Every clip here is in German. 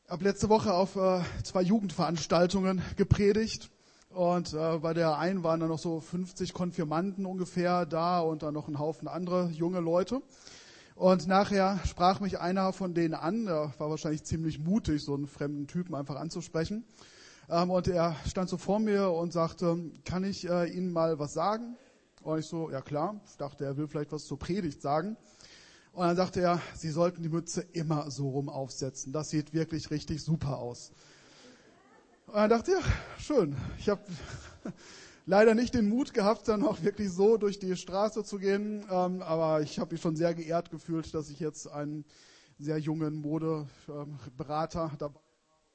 Habe letzte Woche auf 2 Jugendveranstaltungen gepredigt und bei der einen waren dann noch so 50 Konfirmanden ungefähr da und dann noch ein Haufen andere junge Leute. Und nachher sprach mich einer von denen an, der war wahrscheinlich ziemlich mutig, so einen fremden Typen einfach anzusprechen. Und er stand so vor mir und sagte, kann ich Ihnen mal was sagen? Und ich so, ja klar, ich dachte, er will vielleicht was zur Predigt sagen. Und dann sagte er, Sie sollten die Mütze immer so rum aufsetzen. Das sieht wirklich richtig super aus. Und dann dachte ich, ja, schön. Ich habe leider nicht den Mut gehabt, dann auch wirklich so durch die Straße zu gehen. Aber ich habe mich schon sehr geehrt gefühlt, dass ich jetzt einen sehr jungen Modeberater dabei habe.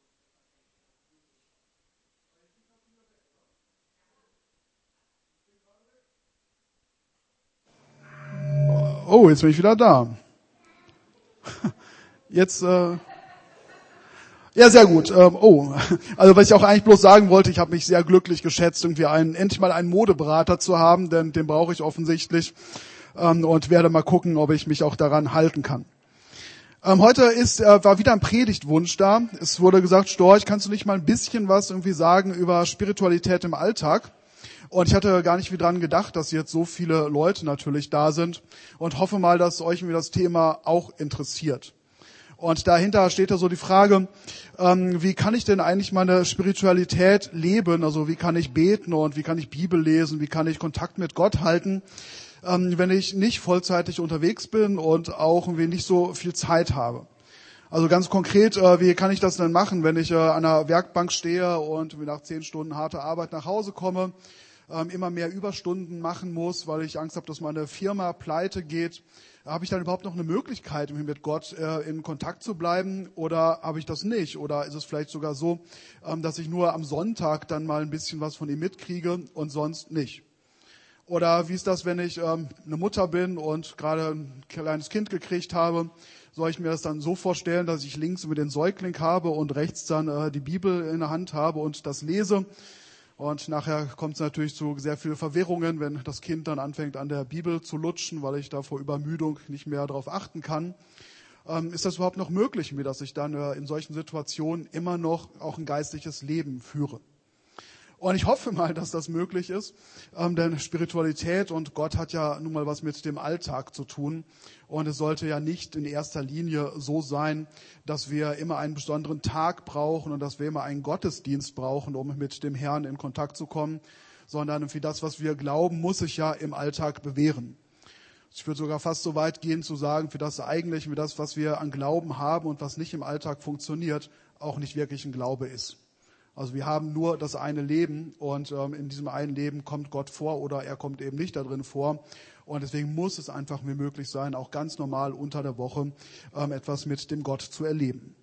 Oh, jetzt bin ich wieder da. Jetzt, ja, sehr gut. Also was ich auch eigentlich bloß sagen wollte, ich habe mich sehr glücklich geschätzt, irgendwie endlich mal einen Modeberater zu haben, denn den brauche ich offensichtlich und werde mal gucken, ob ich mich auch daran halten kann. Heute war wieder ein Predigtwunsch da. Es wurde gesagt, Storch, kannst du nicht mal ein bisschen was irgendwie sagen über Spiritualität im Alltag? Und ich hatte gar nicht wie dran gedacht, dass jetzt so viele Leute natürlich da sind und hoffe mal, dass euch irgendwie das Thema auch interessiert. Und dahinter steht da so die Frage, wie kann ich denn eigentlich meine Spiritualität leben? Also wie kann ich beten und wie kann ich Bibel lesen? Wie kann ich Kontakt mit Gott halten, wenn ich nicht vollzeitig unterwegs bin und auch irgendwie nicht so viel Zeit habe? Also ganz konkret, wie kann ich das denn machen, wenn ich an einer Werkbank stehe und nach 10 Stunden harter Arbeit nach Hause komme, immer mehr Überstunden machen muss, weil ich Angst habe, dass meine Firma pleite geht? Habe ich dann überhaupt noch eine Möglichkeit, mit Gott in Kontakt zu bleiben, oder habe ich das nicht? Oder ist es vielleicht sogar so, dass ich nur am Sonntag dann mal ein bisschen was von ihm mitkriege und sonst nicht? Oder wie ist das, wenn ich eine Mutter bin und gerade ein kleines Kind gekriegt habe? Soll ich mir das dann so vorstellen, dass ich links über den Säugling habe und rechts dann die Bibel in der Hand habe und das lese? Und nachher kommt es natürlich zu sehr viel Verwirrungen, wenn das Kind dann anfängt, an der Bibel zu lutschen, weil ich da vor Übermüdung nicht mehr darauf achten kann. Ist das überhaupt noch möglich, mir, dass ich dann in solchen Situationen immer noch auch ein geistliches Leben führe? Und ich hoffe mal, dass das möglich ist, denn Spiritualität und Gott hat ja nun mal was mit dem Alltag zu tun. Und es sollte ja nicht in erster Linie so sein, dass wir immer einen besonderen Tag brauchen und dass wir immer einen Gottesdienst brauchen, um mit dem Herrn in Kontakt zu kommen, sondern für das, was wir glauben, muss sich ja im Alltag bewähren. Ich würde sogar fast so weit gehen zu sagen, für das was wir an Glauben haben und was nicht im Alltag funktioniert, auch nicht wirklich ein Glaube ist. Also wir haben nur das eine Leben und in diesem einen Leben kommt Gott vor oder er kommt eben nicht da drin vor. Und deswegen muss es einfach mir möglich sein, auch ganz normal unter der Woche etwas mit dem Gott zu erleben.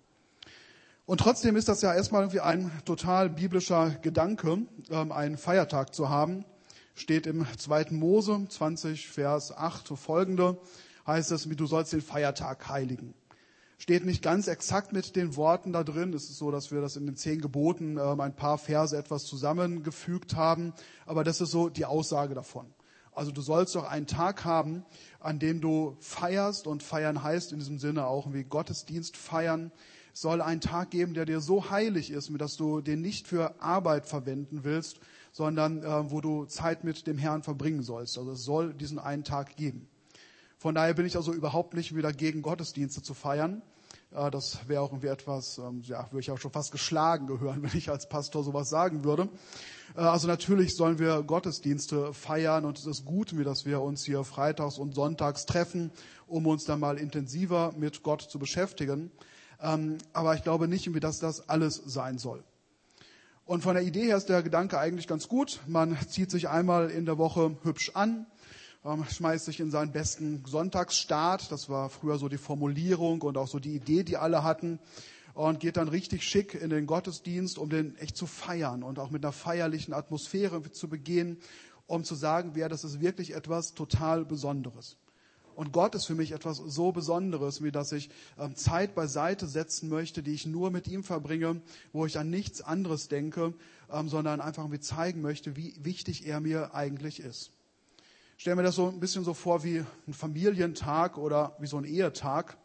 Und trotzdem ist das ja erstmal irgendwie ein total biblischer Gedanke, einen Feiertag zu haben. Steht im 2. Mose 20, Vers 8 folgende, heißt es, du sollst den Feiertag heiligen. Steht nicht ganz exakt mit den Worten da drin. Es ist so, dass wir das in den 10 Geboten ein paar Verse etwas zusammengefügt haben. Aber das ist so die Aussage davon. Also du sollst doch einen Tag haben, an dem du feierst. Und feiern heißt in diesem Sinne auch irgendwie Gottesdienst feiern. Es soll einen Tag geben, der dir so heilig ist, dass du den nicht für Arbeit verwenden willst, sondern wo du Zeit mit dem Herrn verbringen sollst. Also es soll diesen einen Tag geben. Von daher bin ich also überhaupt nicht wieder gegen Gottesdienste zu feiern. Das wäre auch irgendwie etwas, würde ich auch schon fast geschlagen gehören, wenn ich als Pastor sowas sagen würde. Also natürlich sollen wir Gottesdienste feiern und es ist gut, dass wir uns hier freitags und sonntags treffen, um uns dann mal intensiver mit Gott zu beschäftigen. Aber ich glaube nicht, dass das alles sein soll. Und von der Idee her ist der Gedanke eigentlich ganz gut. Man zieht sich einmal in der Woche hübsch an, schmeißt sich in seinen besten Sonntagsstaat. Das war früher so die Formulierung und auch so die Idee, die alle hatten. Und geht dann richtig schick in den Gottesdienst, um den echt zu feiern und auch mit einer feierlichen Atmosphäre zu begehen, um zu sagen, das ist wirklich etwas total Besonderes. Und Gott ist für mich etwas so Besonderes, wie dass ich Zeit beiseite setzen möchte, die ich nur mit ihm verbringe, wo ich an nichts anderes denke, sondern einfach zeigen möchte, wie wichtig er mir eigentlich ist. Ich stelle mir das so ein bisschen so vor wie ein Familientag oder wie so ein Ehetag.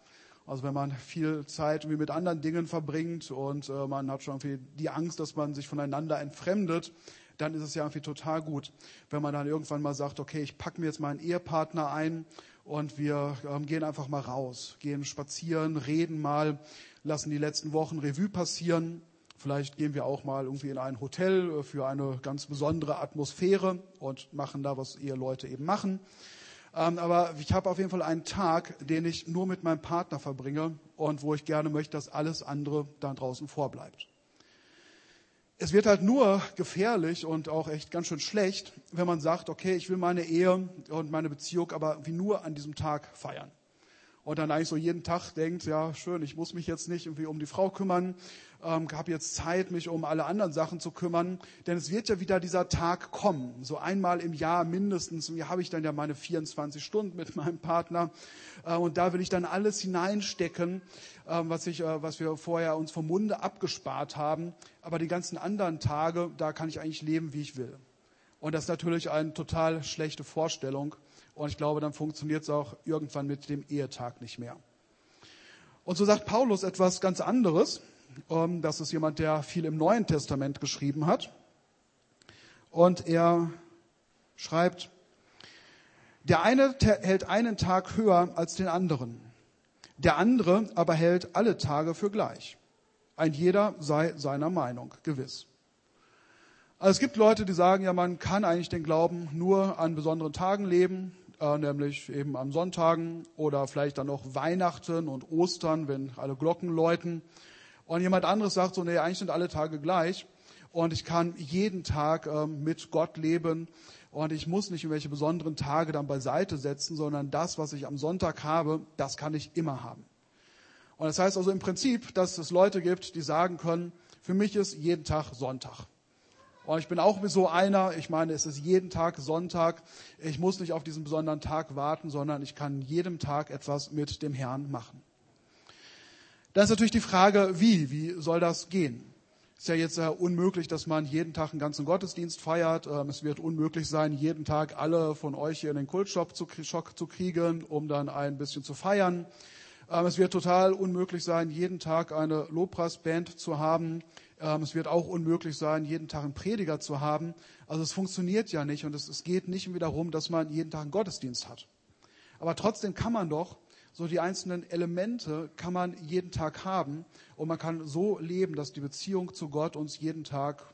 Also wenn man viel Zeit mit anderen Dingen verbringt und man hat schon irgendwie die Angst, dass man sich voneinander entfremdet, dann ist es ja irgendwie total gut, wenn man dann irgendwann mal sagt, okay, ich packe mir jetzt mal einen Ehepartner ein und wir gehen einfach mal raus, gehen spazieren, reden mal, lassen die letzten Wochen Revue passieren. Vielleicht gehen wir auch mal irgendwie in ein Hotel für eine ganz besondere Atmosphäre und machen da, was Eheleute eben machen. Aber ich habe auf jeden Fall einen Tag, den ich nur mit meinem Partner verbringe und wo ich gerne möchte, dass alles andere da draußen vorbleibt. Es wird halt nur gefährlich und auch echt ganz schön schlecht, wenn man sagt, okay, ich will meine Ehe und meine Beziehung aber wie nur an diesem Tag feiern. Und dann eigentlich so jeden Tag denkt, ja schön, ich muss mich jetzt nicht irgendwie um die Frau kümmern, habe jetzt Zeit, mich um alle anderen Sachen zu kümmern, denn es wird ja wieder dieser Tag kommen. So einmal im Jahr mindestens, und hier habe ich dann ja meine 24 Stunden mit meinem Partner und da will ich dann alles hineinstecken, was wir vorher uns vom Munde abgespart haben. Aber die ganzen anderen Tage, da kann ich eigentlich leben, wie ich will. Und das ist natürlich eine total schlechte Vorstellung. Und ich glaube, dann funktioniert es auch irgendwann mit dem Ehetag nicht mehr. Und so sagt Paulus etwas ganz anderes. Das ist jemand, der viel im Neuen Testament geschrieben hat. Und er schreibt, der eine hält einen Tag höher als den anderen. Der andere aber hält alle Tage für gleich. Ein jeder sei seiner Meinung gewiss. Also es gibt Leute, die sagen, ja, man kann eigentlich den Glauben nur an besonderen Tagen leben, nämlich eben am Sonntagen oder vielleicht dann noch Weihnachten und Ostern, wenn alle Glocken läuten. Und jemand anderes sagt so, nee, eigentlich sind alle Tage gleich und ich kann jeden Tag mit Gott leben und ich muss nicht irgendwelche besonderen Tage dann beiseite setzen, sondern das, was ich am Sonntag habe, das kann ich immer haben. Und das heißt also im Prinzip, dass es Leute gibt, die sagen können, für mich ist jeden Tag Sonntag. Und ich bin auch so einer, ich meine, es ist jeden Tag Sonntag. Ich muss nicht auf diesen besonderen Tag warten, sondern ich kann jedem Tag etwas mit dem Herrn machen. Dann ist natürlich die Frage, wie soll das gehen? Es ist ja jetzt unmöglich, dass man jeden Tag einen ganzen Gottesdienst feiert. Es wird unmöglich sein, jeden Tag alle von euch hier in den Kultshop zu kriegen, um dann ein bisschen zu feiern. Es wird total unmöglich sein, jeden Tag eine Lobpreisband zu haben. Es wird auch unmöglich sein, jeden Tag einen Prediger zu haben. Also es funktioniert ja nicht und es geht nicht mehr darum, dass man jeden Tag einen Gottesdienst hat. Aber trotzdem kann man doch so die einzelnen Elemente kann man jeden Tag haben und man kann so leben, dass die Beziehung zu Gott uns jeden Tag,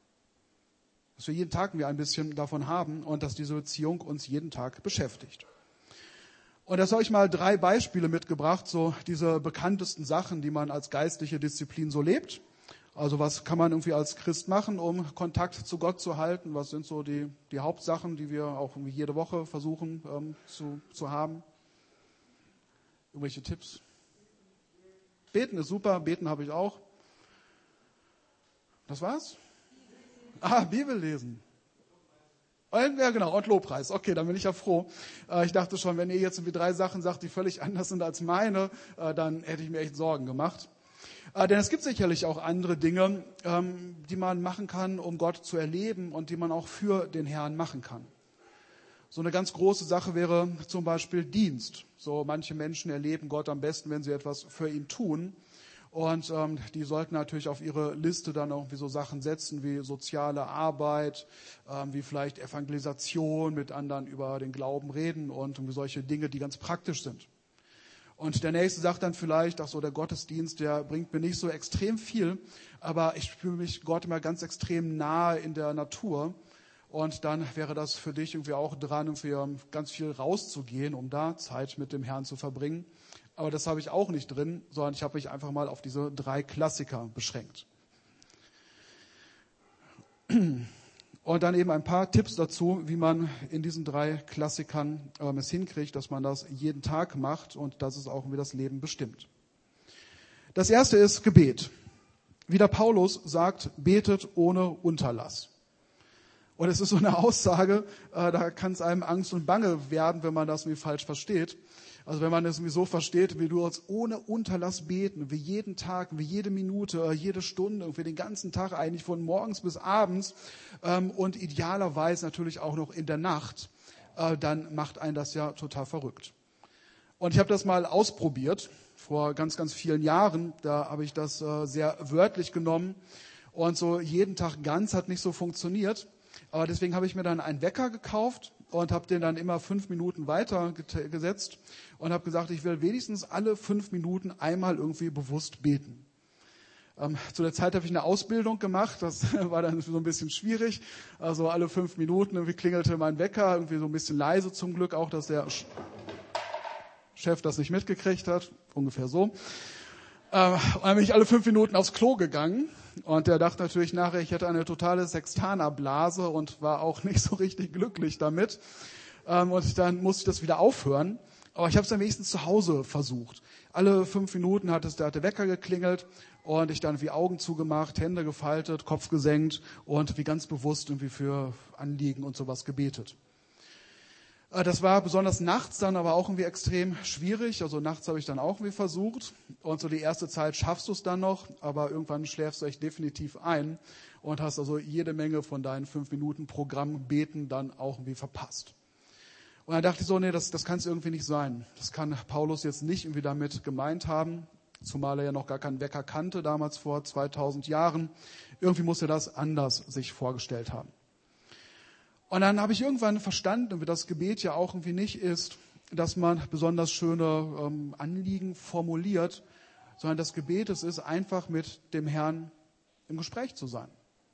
dass wir jeden Tag ein bisschen davon haben und dass diese Beziehung uns jeden Tag beschäftigt. Und da habe ich mal 3 Beispiele mitgebracht, so diese bekanntesten Sachen, die man als geistliche Disziplin so lebt. Also was kann man irgendwie als Christ machen, um Kontakt zu Gott zu halten? Was sind so die Hauptsachen, die wir auch irgendwie jede Woche versuchen zu haben? Irgendwelche Tipps? Beten ist super, beten habe ich auch. Das war's? Bibel lesen. Ja, genau, und Lobpreis. Okay, dann bin ich ja froh. Ich dachte schon, wenn ihr jetzt irgendwie 3 Sachen sagt, die völlig anders sind als meine, dann hätte ich mir echt Sorgen gemacht. Denn es gibt sicherlich auch andere Dinge, die man machen kann, um Gott zu erleben und die man auch für den Herrn machen kann. So eine ganz große Sache wäre zum Beispiel Dienst. So manche Menschen erleben Gott am besten, wenn sie etwas für ihn tun. Und die sollten natürlich auf ihre Liste dann irgendwie so Sachen setzen wie soziale Arbeit, wie vielleicht Evangelisation, mit anderen über den Glauben reden und irgendwie solche Dinge, die ganz praktisch sind. Und der Nächste sagt dann vielleicht, ach so, der Gottesdienst, der bringt mir nicht so extrem viel, aber ich fühle mich Gott immer ganz extrem nahe in der Natur. Und dann wäre das für dich irgendwie auch dran, irgendwie ganz viel rauszugehen, um da Zeit mit dem Herrn zu verbringen. Aber das habe ich auch nicht drin, sondern ich habe mich einfach mal auf diese 3 Klassiker beschränkt. Und dann eben ein paar Tipps dazu, wie man in diesen 3 Klassikern es hinkriegt, dass man das jeden Tag macht und dass es auch irgendwie das Leben bestimmt. Das erste ist Gebet. Wie der Paulus sagt, betet ohne Unterlass. Und es ist so eine Aussage, da kann es einem Angst und Bange werden, wenn man das irgendwie falsch versteht. Also wenn man das irgendwie so versteht, wie du uns ohne Unterlass beten, wie jeden Tag, wie jede Minute, jede Stunde, wie den ganzen Tag eigentlich von morgens bis abends und idealerweise natürlich auch noch in der Nacht, dann macht einen das ja total verrückt. Und ich habe das mal ausprobiert vor ganz, ganz vielen Jahren. Da habe ich das sehr wörtlich genommen. Und so jeden Tag ganz hat nicht so funktioniert. Aber deswegen habe ich mir dann einen Wecker gekauft und habe den dann immer 5 Minuten weiter gesetzt und habe gesagt, ich will wenigstens alle 5 Minuten einmal irgendwie bewusst beten. Zu der Zeit habe ich eine Ausbildung gemacht, das war dann so ein bisschen schwierig. Also alle 5 Minuten irgendwie klingelte mein Wecker, irgendwie so ein bisschen leise zum Glück auch, dass der Chef das nicht mitgekriegt hat, ungefähr so. Und dann bin ich alle 5 Minuten aufs Klo gegangen und der dachte natürlich nachher, ich hätte eine totale Sextanerblase und war auch nicht so richtig glücklich damit. Und dann musste ich das wieder aufhören. Aber ich habe es dann wenigstens zu Hause versucht. Alle 5 Minuten hat der Wecker geklingelt und ich dann wie Augen zugemacht, Hände gefaltet, Kopf gesenkt und wie ganz bewusst irgendwie für Anliegen und sowas gebetet. Das war besonders nachts dann aber auch irgendwie extrem schwierig. Also nachts habe ich dann auch irgendwie versucht. Und so die erste Zeit schaffst du es dann noch, aber irgendwann schläfst du echt definitiv ein und hast also jede Menge von deinen 5 Minuten Programm Beten dann auch irgendwie verpasst. Und dann dachte ich so, nee, das kann es irgendwie nicht sein. Das kann Paulus jetzt nicht irgendwie damit gemeint haben, zumal er ja noch gar keinen Wecker kannte, damals vor 2000 Jahren. Irgendwie muss er das anders sich vorgestellt haben. Und dann habe ich irgendwann verstanden, wie das Gebet ja auch irgendwie nicht ist, dass man besonders schöne Anliegen formuliert, sondern das Gebet, es ist einfach mit dem Herrn im Gespräch zu sein.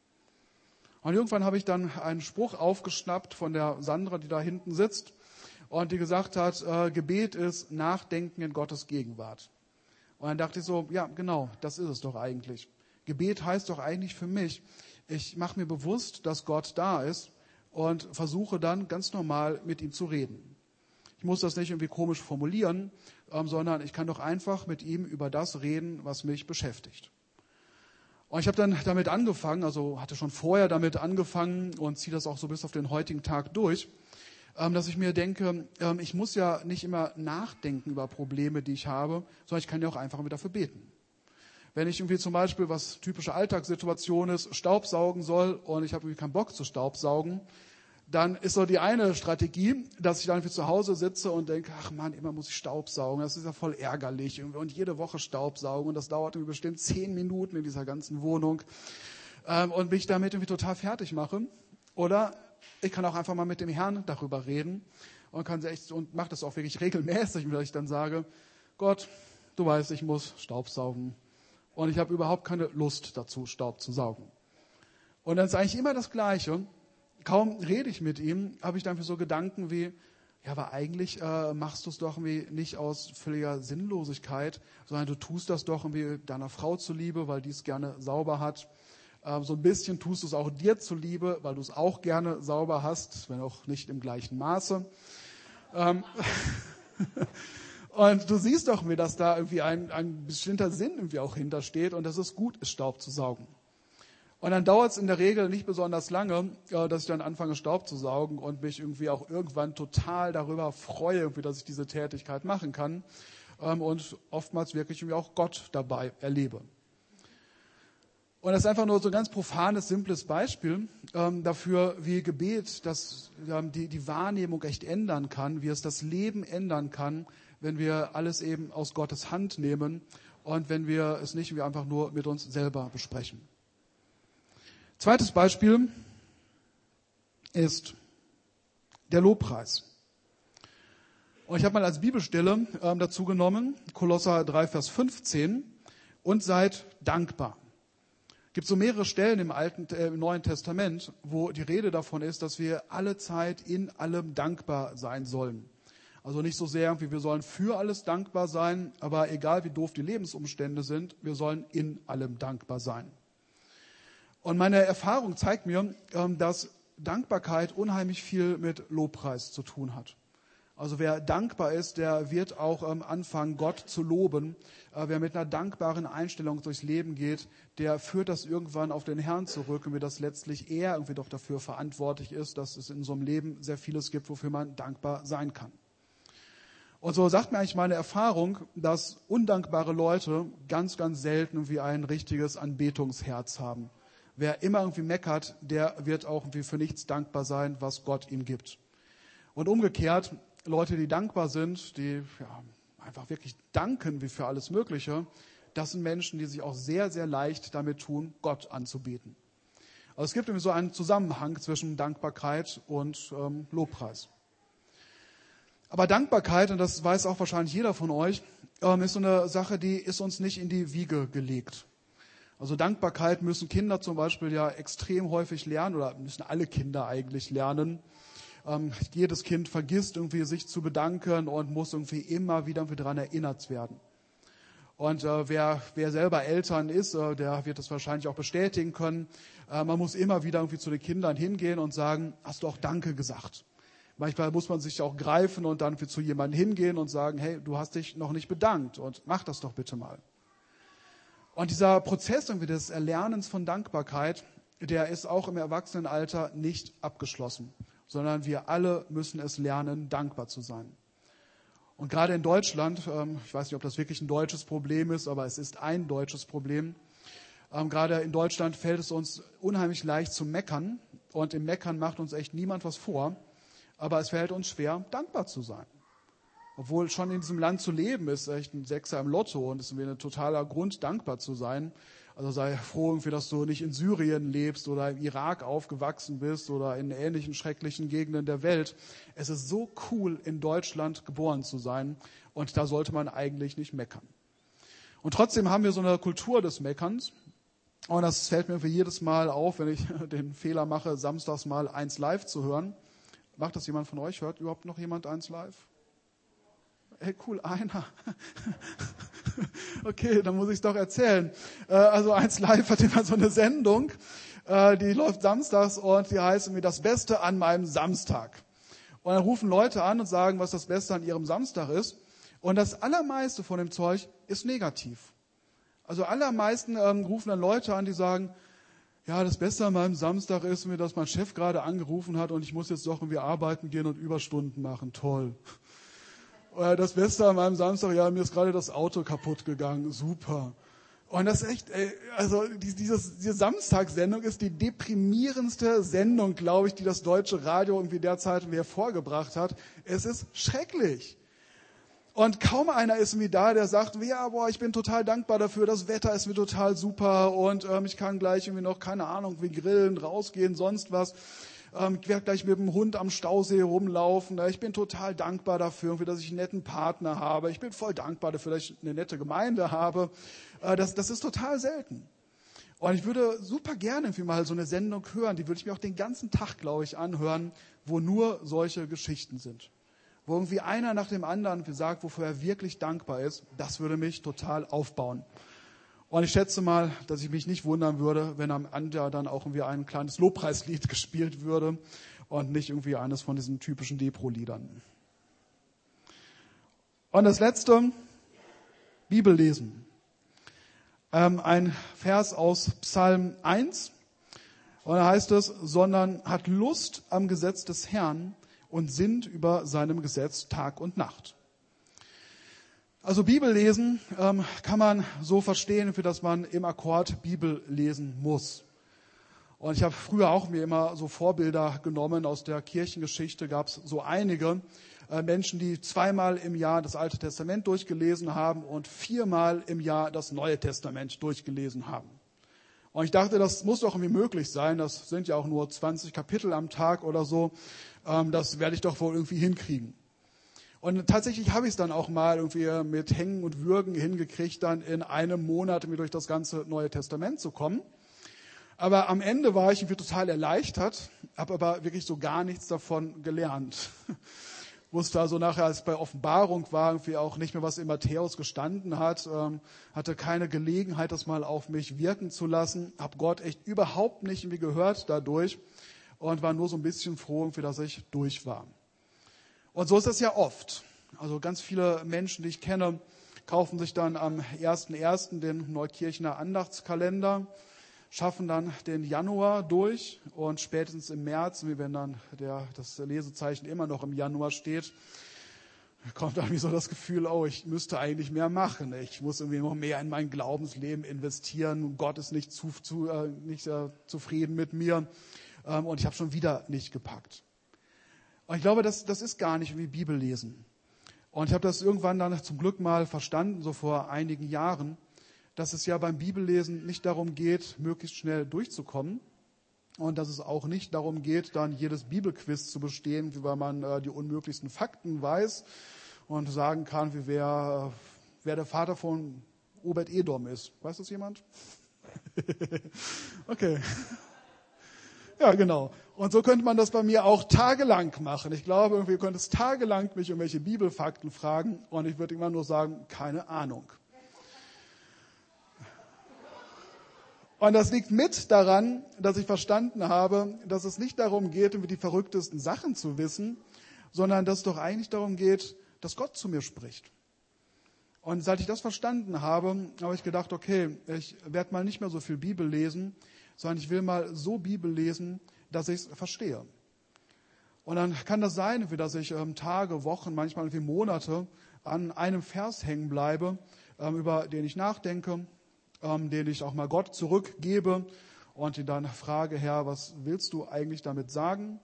Und irgendwann habe ich dann einen Spruch aufgeschnappt von der Sandra, die da hinten sitzt und die gesagt hat, Gebet ist Nachdenken in Gottes Gegenwart. Und dann dachte ich so, ja genau, das ist es doch eigentlich. Gebet heißt doch eigentlich für mich, ich mache mir bewusst, dass Gott da ist und versuche dann ganz normal mit ihm zu reden. Ich muss das nicht irgendwie komisch formulieren, sondern ich kann doch einfach mit ihm über das reden, was mich beschäftigt. Und ich habe dann damit angefangen, also hatte schon vorher damit angefangen und ziehe das auch so bis auf den heutigen Tag durch, dass ich mir denke, ich muss ja nicht immer nachdenken über Probleme, die ich habe, sondern ich kann ja auch einfach mit dafür beten. Wenn ich irgendwie zum Beispiel, was typische Alltagssituation ist, Staubsaugen soll und ich habe irgendwie keinen Bock zu staubsaugen, dann ist so die eine Strategie, dass ich dann irgendwie zu Hause sitze und denke, ach Mann, immer muss ich staubsaugen, das ist ja voll ärgerlich und jede Woche staubsaugen und das dauert irgendwie bestimmt 10 Minuten in dieser ganzen Wohnung und mich damit irgendwie total fertig mache. Oder ich kann auch einfach mal mit dem Herrn darüber reden und mache das auch wirklich regelmäßig, dass ich dann sage, Gott, du weißt, ich muss staubsaugen. Und ich habe überhaupt keine Lust dazu, Staub zu saugen. Und dann ist eigentlich immer das Gleiche. Kaum rede ich mit ihm, habe ich dann für so Gedanken wie, ja, aber eigentlich machst du es doch irgendwie nicht aus völliger Sinnlosigkeit, sondern du tust das doch irgendwie deiner Frau zuliebe, weil die es gerne sauber hat. So ein bisschen tust du es auch dir zuliebe, weil du es auch gerne sauber hast, wenn auch nicht im gleichen Maße. Und du siehst doch mir, dass da irgendwie ein bestimmter Sinn irgendwie auch hintersteht und dass es gut ist, Staub zu saugen. Und dann dauert es in der Regel nicht besonders lange, dass ich dann anfange, Staub zu saugen und mich irgendwie auch irgendwann total darüber freue, irgendwie, dass ich diese Tätigkeit machen kann und oftmals wirklich irgendwie auch Gott dabei erlebe. Und das ist einfach nur so ein ganz profanes, simples Beispiel dafür, wie Gebet die Wahrnehmung echt ändern kann, wie es das Leben ändern kann, wenn wir alles eben aus Gottes Hand nehmen und wenn wir es nicht wie einfach nur mit uns selber besprechen. Zweites Beispiel ist der Lobpreis. Und ich habe mal als Bibelstelle dazu genommen, Kolosser 3, Vers 15, und seid dankbar. Es gibt so mehrere Stellen im Neuen Testament, wo die Rede davon ist, dass wir alle Zeit in allem dankbar sein sollen. Also nicht so sehr, wie wir sollen für alles dankbar sein, aber egal wie doof die Lebensumstände sind, wir sollen in allem dankbar sein. Und meine Erfahrung zeigt mir, dass Dankbarkeit unheimlich viel mit Lobpreis zu tun hat. Also wer dankbar ist, der wird auch anfangen, Gott zu loben. Wer mit einer dankbaren Einstellung durchs Leben geht, der führt das irgendwann auf den Herrn zurück und wie das letztlich er irgendwie doch dafür verantwortlich ist, dass es in so einem Leben sehr vieles gibt, wofür man dankbar sein kann. Und so sagt mir eigentlich meine Erfahrung, dass undankbare Leute ganz, ganz selten irgendwie ein richtiges Anbetungsherz haben. Wer immer irgendwie meckert, der wird auch irgendwie für nichts dankbar sein, was Gott ihm gibt. Und umgekehrt, Leute, die dankbar sind, die einfach wirklich danken wie für alles Mögliche, das sind Menschen, die sich auch sehr, sehr leicht damit tun, Gott anzubeten. Also es gibt irgendwie so einen Zusammenhang zwischen Dankbarkeit und Lobpreis. Aber Dankbarkeit, und das weiß auch wahrscheinlich jeder von euch, ist so eine Sache, die ist uns nicht in die Wiege gelegt. Also Dankbarkeit müssen Kinder zum Beispiel ja extrem häufig lernen oder müssen alle Kinder eigentlich lernen. Jedes Kind vergisst irgendwie sich zu bedanken und muss irgendwie immer wieder daran erinnert werden. Und wer selber Eltern ist, der wird das wahrscheinlich auch bestätigen können. Man muss immer wieder irgendwie zu den Kindern hingehen und sagen, hast du auch Danke gesagt? Manchmal muss man sich auch greifen und dann zu jemandem hingehen und sagen, hey, du hast dich noch nicht bedankt und mach das doch bitte mal. Und dieser Prozess irgendwie des Erlernens von Dankbarkeit, der ist auch im Erwachsenenalter nicht abgeschlossen, sondern wir alle müssen es lernen, dankbar zu sein. Und gerade in Deutschland, ich weiß nicht, ob das wirklich ein deutsches Problem ist, aber es ist ein deutsches Problem. Gerade in Deutschland fällt es uns unheimlich leicht zu meckern. Und im Meckern macht uns echt niemand was vor. Aber es fällt uns schwer, dankbar zu sein. Obwohl schon in diesem Land zu leben ist echt ein Sechser im Lotto und es ist ein totaler Grund, dankbar zu sein. Also sei froh, irgendwie, dass du nicht in Syrien lebst oder im Irak aufgewachsen bist oder in ähnlichen schrecklichen Gegenden der Welt. Es ist so cool, in Deutschland geboren zu sein und da sollte man eigentlich nicht meckern. Und trotzdem haben wir so eine Kultur des Meckerns und das fällt mir für jedes Mal auf, wenn ich den Fehler mache, samstags mal 1 Live zu hören. Macht das jemand von euch? Hört überhaupt noch jemand 1 Live? Hey, cool, einer. Okay, dann muss ich es doch erzählen. Also 1 Live hat immer so eine Sendung, die läuft samstags und die heißt irgendwie das Beste an meinem Samstag. Und dann rufen Leute an und sagen, was das Beste an ihrem Samstag ist. Und das Allermeiste von dem Zeug ist negativ. Also allermeisten rufen dann Leute an, die sagen, ja, das Beste an meinem Samstag ist mir, dass mein Chef gerade angerufen hat und ich muss jetzt doch irgendwie arbeiten gehen und Überstunden machen. Toll. Das Beste an meinem Samstag, ja, mir ist gerade das Auto kaputt gegangen. Super. Und das ist echt, also diese Samstagssendung ist die deprimierendste Sendung, glaube ich, die das deutsche Radio irgendwie derzeit hervorgebracht hat. Es ist schrecklich. Und kaum einer ist irgendwie da, der sagt, ja, boah, ich bin total dankbar dafür, das Wetter ist mir total super und ich kann gleich irgendwie noch, keine Ahnung, wie grillen, rausgehen, sonst was. Ich werde gleich mit dem Hund am Stausee rumlaufen. Ich bin total dankbar dafür, dass ich einen netten Partner habe. Ich bin voll dankbar dafür, dass ich eine nette Gemeinde habe. Das ist total selten. Und ich würde super gerne irgendwie mal so eine Sendung hören. Die würde ich mir auch den ganzen Tag, glaube ich, anhören, wo nur solche Geschichten sind. Wo irgendwie einer nach dem anderen sagt, wofür er wirklich dankbar ist. Das würde mich total aufbauen. Und ich schätze mal, dass ich mich nicht wundern würde, wenn am Ende dann auch irgendwie ein kleines Lobpreislied gespielt würde und nicht irgendwie eines von diesen typischen Depro-Liedern. Und das Letzte, Bibellesen. Ein Vers aus Psalm 1. Und da heißt es, sondern hat Lust am Gesetz des Herrn und sinnt über seinem Gesetz Tag und Nacht. Also Bibellesen kann man so verstehen, für dass man im Akkord Bibel lesen muss. Und ich habe früher auch mir immer so Vorbilder genommen. Aus der Kirchengeschichte gab es so einige Menschen, die 2-mal im Jahr das Alte Testament durchgelesen haben und 4-mal im Jahr das Neue Testament durchgelesen haben. Und ich dachte, das muss doch irgendwie möglich sein. Das sind ja auch nur 20 Kapitel am Tag oder so. Das werde ich doch wohl irgendwie hinkriegen. Und tatsächlich habe ich es dann auch mal irgendwie mit Hängen und Würgen hingekriegt, dann in einem Monat mir durch das ganze Neue Testament zu kommen. Aber am Ende war ich irgendwie total erleichtert, habe aber wirklich so gar nichts davon gelernt. Wusste also nachher, als es bei Offenbarung war, irgendwie auch nicht mehr, was in Matthäus gestanden hat, hatte keine Gelegenheit, das mal auf mich wirken zu lassen, habe Gott echt überhaupt nicht irgendwie gehört dadurch und war nur so ein bisschen froh, irgendwie, dass ich durch war. Und so ist das ja oft. Also ganz viele Menschen, die ich kenne, kaufen sich dann am 1.1. den Neukirchener Andachtskalender, schaffen dann den Januar durch und spätestens im März, wenn dann das Lesezeichen immer noch im Januar steht, kommt irgendwie so das Gefühl, oh, ich müsste eigentlich mehr machen. Ich muss irgendwie noch mehr in mein Glaubensleben investieren. Gott ist nicht zufrieden mit mir und ich habe schon wieder nicht gepackt. Und ich glaube, das ist gar nicht wie Bibellesen. Und ich habe das irgendwann dann zum Glück mal verstanden, so vor einigen Jahren, dass es ja beim Bibellesen nicht darum geht, möglichst schnell durchzukommen und dass es auch nicht darum geht, dann jedes Bibelquiz zu bestehen, wie weil man die unmöglichsten Fakten weiß und sagen kann, wie wer der Vater von Obed-Edom ist. Weiß das jemand? Okay. Ja, genau. Und so könnte man das bei mir auch tagelang machen. Ich glaube, ihr könnt es tagelang mich um welche Bibelfakten fragen und ich würde immer nur sagen, keine Ahnung. Und das liegt mit daran, dass ich verstanden habe, dass es nicht darum geht, die verrücktesten Sachen zu wissen, sondern dass es doch eigentlich darum geht, dass Gott zu mir spricht. Und seit ich das verstanden habe, habe ich gedacht, okay, ich werde mal nicht mehr so viel Bibel lesen, sondern ich will mal so Bibel lesen, dass ich es verstehe. Und dann kann das sein, dass ich Tage, Wochen, manchmal irgendwie Monate an einem Vers hängen bleibe, über den ich nachdenke, den ich auch mal Gott zurückgebe und ihn dann frage, Herr, was willst du eigentlich damit sagen?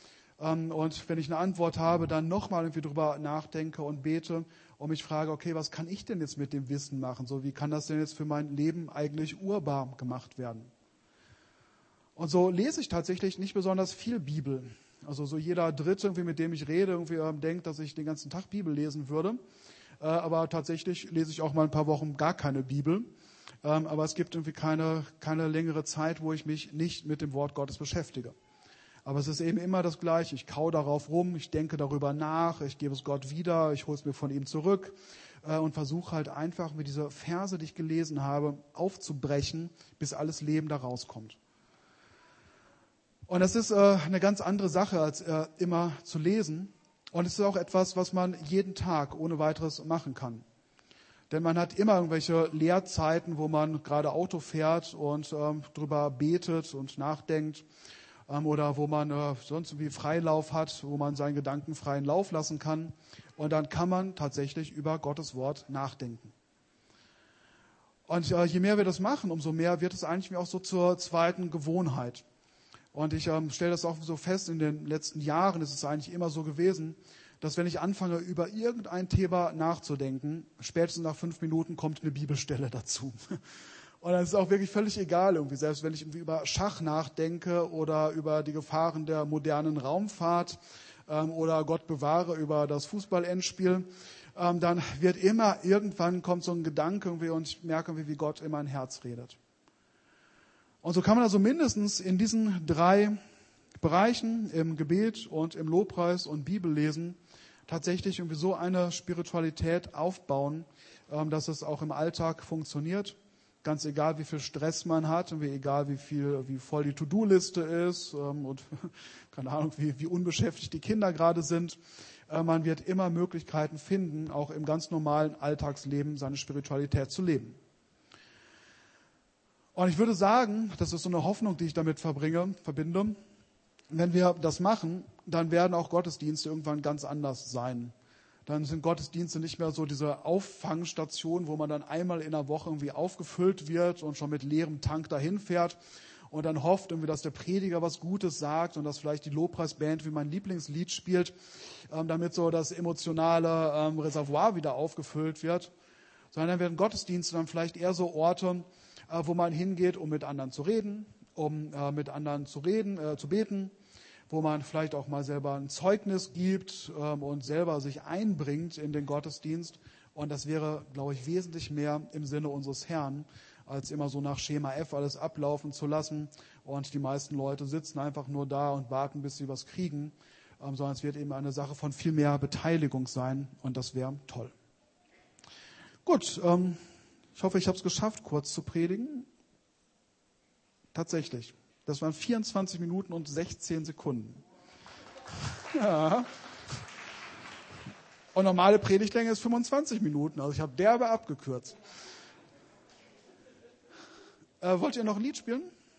Und wenn ich eine Antwort habe, dann nochmal irgendwie drüber nachdenke und bete und mich frage, okay, was kann ich denn jetzt mit dem Wissen machen? So, wie kann das denn jetzt für mein Leben eigentlich urbar gemacht werden? Und so lese ich tatsächlich nicht besonders viel Bibel. Also so jeder Dritte, irgendwie, mit dem ich rede, irgendwie denkt, dass ich den ganzen Tag Bibel lesen würde. Aber tatsächlich lese ich auch mal ein paar Wochen gar keine Bibel. Aber es gibt irgendwie keine längere Zeit, wo ich mich nicht mit dem Wort Gottes beschäftige. Aber es ist eben immer das Gleiche. Ich kaue darauf rum, ich denke darüber nach, ich gebe es Gott wieder, ich hole es mir von ihm zurück und versuche halt einfach mit dieser Verse, die ich gelesen habe, aufzubrechen, bis alles Leben da rauskommt. Und das ist eine ganz andere Sache, als immer zu lesen. Und es ist auch etwas, was man jeden Tag ohne weiteres machen kann. Denn man hat immer irgendwelche Leerzeiten, wo man gerade Auto fährt und drüber betet und nachdenkt. Oder wo man sonst irgendwie Freilauf hat, wo man seinen Gedanken freien Lauf lassen kann. Und dann kann man tatsächlich über Gottes Wort nachdenken. Und je mehr wir das machen, umso mehr wird es eigentlich auch so zur zweiten Gewohnheit. Und ich stelle das auch so fest, in den letzten Jahren ist es eigentlich immer so gewesen, dass wenn ich anfange, über irgendein Thema nachzudenken, spätestens nach 5 Minuten kommt eine Bibelstelle dazu. Und dann ist es auch wirklich völlig egal, irgendwie, selbst wenn ich irgendwie über Schach nachdenke oder über die Gefahren der modernen Raumfahrt oder Gott bewahre über das Fußball-Endspiel, dann wird immer, irgendwann kommt so ein Gedanke irgendwie und ich merke, wie Gott in mein Herz redet. Und so kann man also mindestens in diesen 3 Bereichen, im Gebet und im Lobpreis und Bibellesen, tatsächlich irgendwie so eine Spiritualität aufbauen, dass es auch im Alltag funktioniert. Ganz egal, wie viel Stress man hat und egal, wie voll die To-Do-Liste ist und keine Ahnung, wie unbeschäftigt die Kinder gerade sind. Man wird immer Möglichkeiten finden, auch im ganz normalen Alltagsleben seine Spiritualität zu leben. Und ich würde sagen, das ist so eine Hoffnung, die ich damit verbinde. Wenn wir das machen, dann werden auch Gottesdienste irgendwann ganz anders sein. Dann sind Gottesdienste nicht mehr so diese Auffangstation, wo man dann einmal in der Woche irgendwie aufgefüllt wird und schon mit leerem Tank dahin fährt und dann hofft irgendwie, dass der Prediger was Gutes sagt und dass vielleicht die Lobpreisband wie mein Lieblingslied spielt, damit so das emotionale Reservoir wieder aufgefüllt wird. Sondern dann werden Gottesdienste dann vielleicht eher so Orte, wo man hingeht, um mit anderen zu reden, zu beten, wo man vielleicht auch mal selber ein Zeugnis gibt und selber sich einbringt in den Gottesdienst. Und das wäre, glaube ich, wesentlich mehr im Sinne unseres Herrn, als immer so nach Schema F alles ablaufen zu lassen. Und die meisten Leute sitzen einfach nur da und warten, bis sie was kriegen. Sondern es wird eben eine Sache von viel mehr Beteiligung sein. Und das wäre toll. Gut, ich hoffe, ich habe es geschafft, kurz zu predigen. Tatsächlich. Das waren 24 Minuten und 16 Sekunden. Ja. Und normale Predigtlänge ist 25 Minuten. Also ich habe derbe abgekürzt. Wollt ihr noch ein Lied spielen?